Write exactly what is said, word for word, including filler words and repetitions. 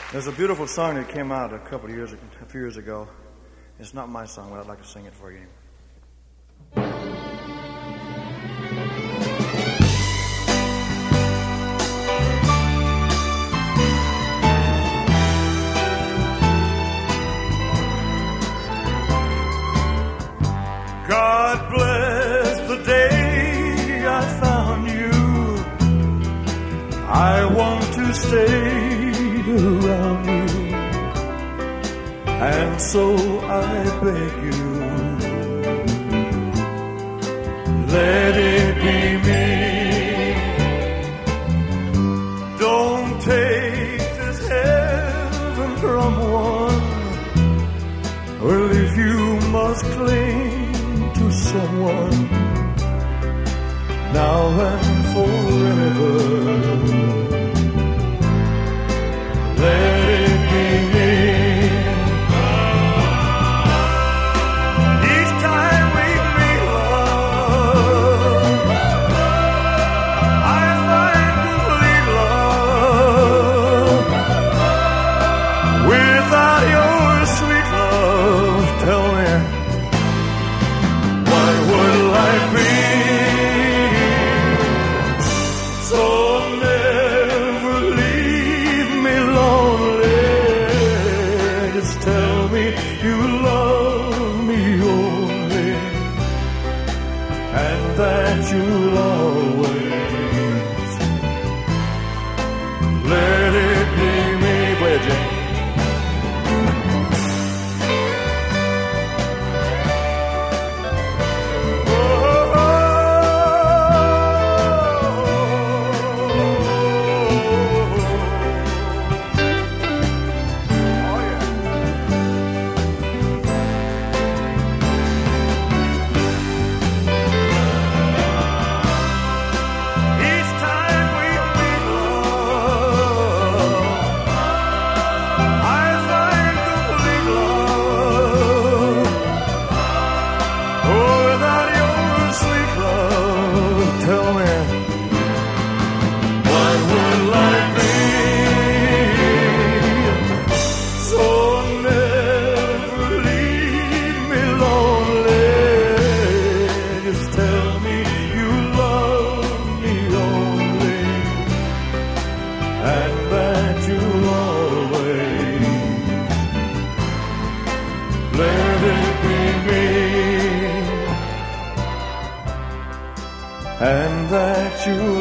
There's a beautiful song that came out a couple of years, a few years ago. It's not my song, but I'd like to sing it for you. God bless the day I found you. I want to stay around you, and so I beg you, let it be me. Don't take this heaven from one. Well, if you must cling to someone now and forever, let it be me. Each time we make love, I find complete love. Without your sweet love, tell me, what would life be? So never leave me lonely. Just tell me you love me only, and that you'll always let it be me. Go ahead, Jane. And that you